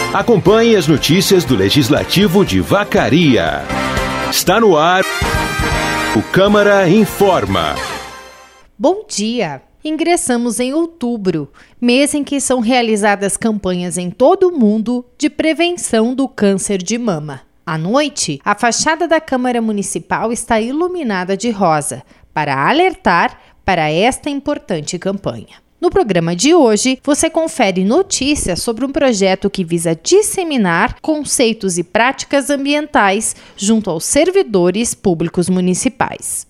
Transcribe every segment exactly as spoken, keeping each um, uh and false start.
Acompanhe as notícias do Legislativo de Vacaria. Está no ar o Câmara Informa. Bom dia! Ingressamos em outubro, mês em que são realizadas campanhas em todo o mundo de prevenção do câncer de mama. À noite, a fachada da Câmara Municipal está iluminada de rosa, para alertar para esta importante campanha. No programa de hoje, você confere notícias sobre um projeto que visa disseminar conceitos e práticas ambientais junto aos servidores públicos municipais.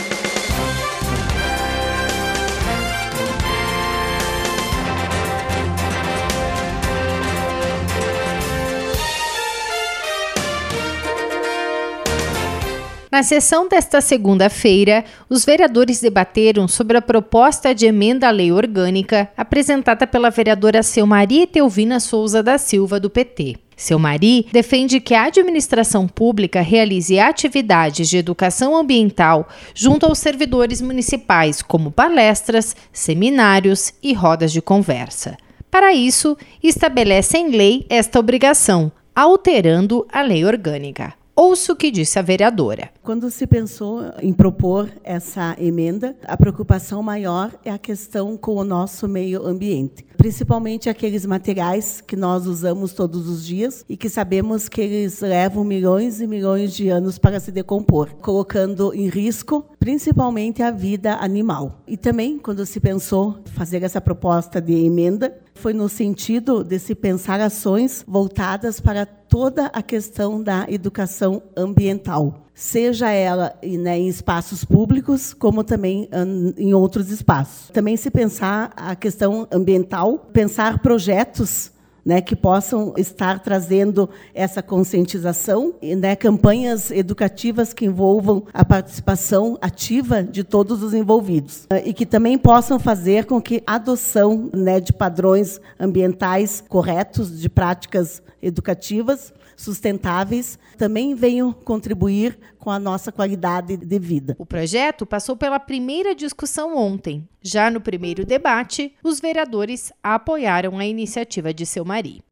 Na sessão desta segunda-feira, os vereadores debateram sobre a proposta de emenda à lei orgânica apresentada pela vereadora Selmari Etelvina Souza da Silva, do P T. Selmari defende que a administração pública realize atividades de educação ambiental junto aos servidores municipais, como palestras, seminários e rodas de conversa. Para isso, estabelece em lei esta obrigação, alterando a lei orgânica. Ouça o que disse a vereadora. Quando se pensou em propor essa emenda, a preocupação maior é a questão com o nosso meio ambiente, principalmente aqueles materiais que nós usamos todos os dias e que sabemos que eles levam milhões e milhões de anos para se decompor, colocando em risco principalmente a vida animal. E também, quando se pensou fazer essa proposta de emenda, foi no sentido de se pensar ações voltadas para toda a questão da educação ambiental, seja ela né, em espaços públicos, como também em outros espaços. Também se pensar a questão ambiental, pensar projetos né, que possam estar trazendo essa conscientização, né, campanhas educativas que envolvam a participação ativa de todos os envolvidos e que também possam fazer com que a adoção né, de padrões ambientais corretos, de práticas educativas sustentáveis, também venham contribuir com a nossa qualidade de vida. O projeto passou pela primeira discussão ontem. Já no primeiro debate, os vereadores apoiaram a iniciativa de Selmari.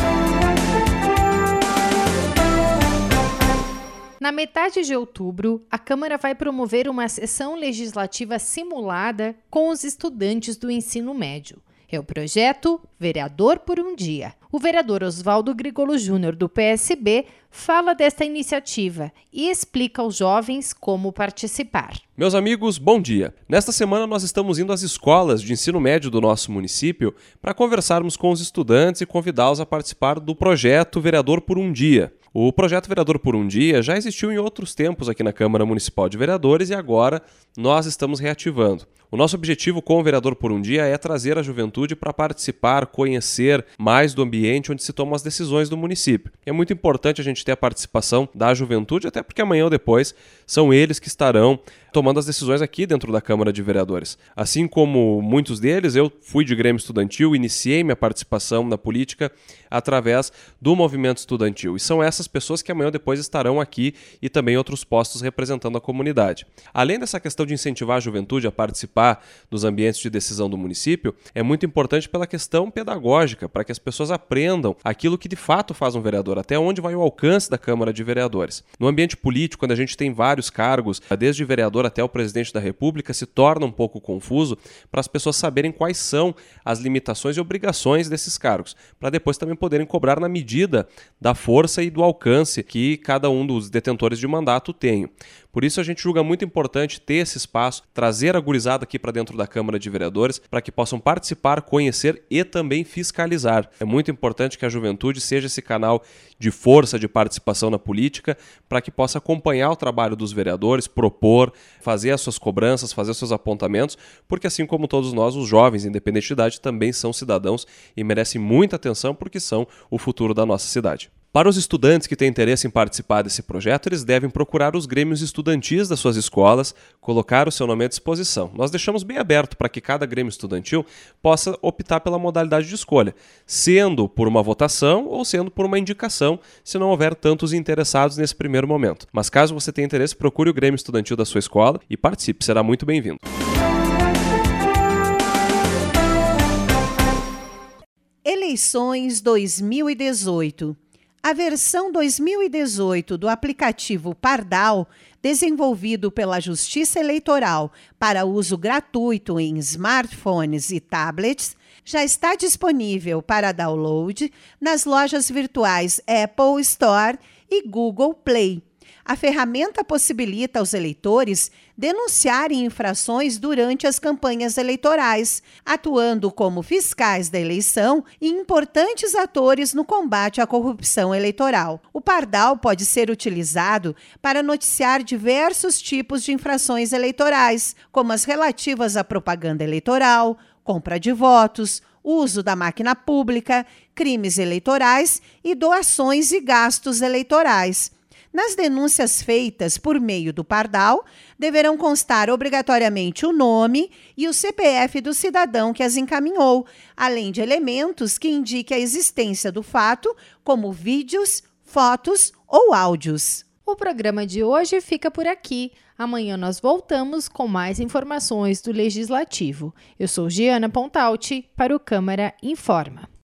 Na metade de outubro, a Câmara vai promover uma sessão legislativa simulada com os estudantes do ensino médio. É o projeto Vereador por um Dia. O vereador Oswaldo Grigolo Júnior, do P S B, fala desta iniciativa e explica aos jovens como participar. Meus amigos, bom dia! Nesta semana nós estamos indo às escolas de ensino médio do nosso município para conversarmos com os estudantes e convidá-los a participar do projeto Vereador por um Dia. O projeto Vereador por um Dia já existiu em outros tempos aqui na Câmara Municipal de Vereadores e agora nós estamos reativando. O nosso objetivo com o Vereador por um Dia é trazer a juventude para participar, conhecer mais do ambiente onde se tomam as decisões do município. É muito importante a gente ter a participação da juventude, até porque amanhã ou depois são eles que estarão tomando as decisões aqui dentro da Câmara de Vereadores. Assim como muitos deles, eu fui de Grêmio Estudantil, iniciei minha participação na política através do movimento estudantil. E são essas pessoas que amanhã ou depois estarão aqui e também em outros postos representando a comunidade. Além dessa questão de incentivar a juventude a participar dos ambientes de decisão do município, é muito importante pela questão pedagógica, para que as pessoas aprendam aquilo que de fato faz um vereador, até onde vai o alcance da Câmara de Vereadores. No ambiente político, quando a gente tem vários cargos, desde vereador até o presidente da República, se torna um pouco confuso para as pessoas saberem quais são as limitações e obrigações desses cargos, para depois também poderem cobrar na medida da força e do alcance que cada um dos detentores de mandato tem. Por isso a gente julga muito importante ter esse espaço, trazer a gurizada aqui para dentro da Câmara de Vereadores, para que possam participar, conhecer e também fiscalizar. É muito importante que a juventude seja esse canal de força de participação na política, para que possa acompanhar o trabalho dos vereadores, propor, fazer as suas cobranças, fazer os seus apontamentos, porque assim como todos nós, os jovens, independente de idade, também são cidadãos e merecem muita atenção porque são o futuro da nossa cidade. Para os estudantes que têm interesse em participar desse projeto, eles devem procurar os grêmios estudantis das suas escolas, colocar o seu nome à disposição. Nós deixamos bem aberto para que cada grêmio estudantil possa optar pela modalidade de escolha, sendo por uma votação ou sendo por uma indicação, se não houver tantos interessados nesse primeiro momento. Mas caso você tenha interesse, procure o grêmio estudantil da sua escola e participe, será muito bem-vindo. Eleições dois mil e dezoito. A versão dois mil e dezoito do aplicativo Pardal, desenvolvido pela Justiça Eleitoral para uso gratuito em smartphones e tablets, já está disponível para download nas lojas virtuais Apple Store e Google Play. A ferramenta possibilita aos eleitores denunciarem infrações durante as campanhas eleitorais, atuando como fiscais da eleição e importantes atores no combate à corrupção eleitoral. O Pardal pode ser utilizado para noticiar diversos tipos de infrações eleitorais, como as relativas à propaganda eleitoral, compra de votos, uso da máquina pública, crimes eleitorais e doações e gastos eleitorais. Nas denúncias feitas por meio do Pardal, deverão constar obrigatoriamente o nome e o C P F do cidadão que as encaminhou, além de elementos que indiquem a existência do fato, como vídeos, fotos ou áudios. O programa de hoje fica por aqui. Amanhã nós voltamos com mais informações do Legislativo. Eu sou Giana Pontalti para o Câmara Informa.